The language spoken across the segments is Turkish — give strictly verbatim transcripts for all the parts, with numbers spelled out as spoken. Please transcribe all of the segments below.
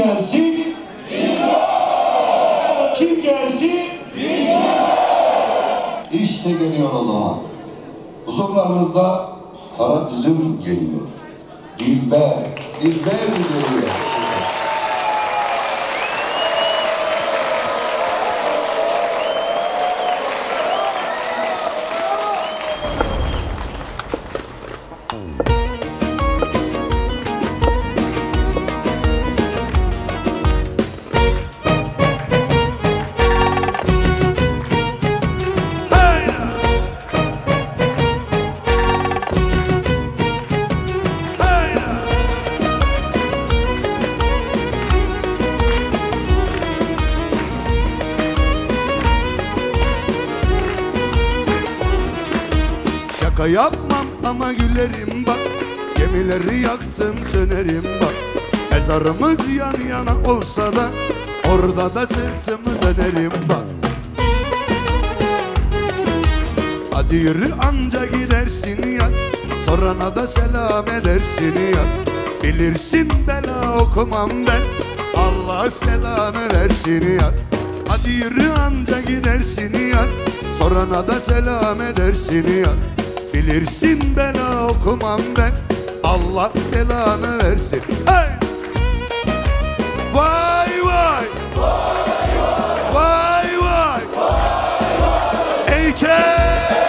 gelsin? Bingo! Kim gelsin? Bingo! İşte geliyor o zaman. Huzurlarınızda kara üzüm geliyor. Dilber, Dilber geliyor. Şaka yapmam ama gülerim bak, gemileri yaktın sönerim bak. Mezarımız yan yana olsa da orada da sırtımı dönerim bak. Hadi yürü anca gidersin ya, sorana da selam edersin ya. Bilirsin bela okumam ben, Allah selamı versin ya. Hadi yürü anca gidersin ya, sorana da selam edersin ya. Bilirsin bela okumam ben, Allah selamı versin. Hey! Vay vay! Vay vay! Vay vay! Vay vay! Eyke!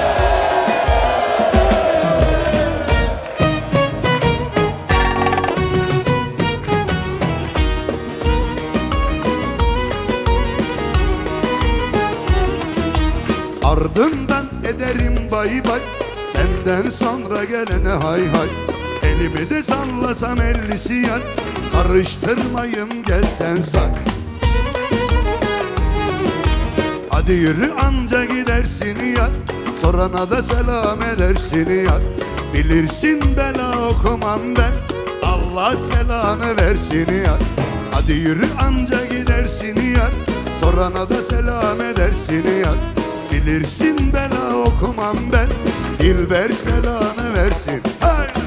Ardından ederim bay bay, senden sonra gelene hay hay. Elimi de sallasam ellisi yan, karıştırmayım gel sen say. Hadi yürü anca gidersin ya, sorana da selam edersin ya. Bilirsin bela okumam ben, Allah selamı versin ya. Hadi yürü anca gidersin ya, sorana da selam edersin ya. Bilirsin bela okumam ben, Dilber selamı versin. Hay!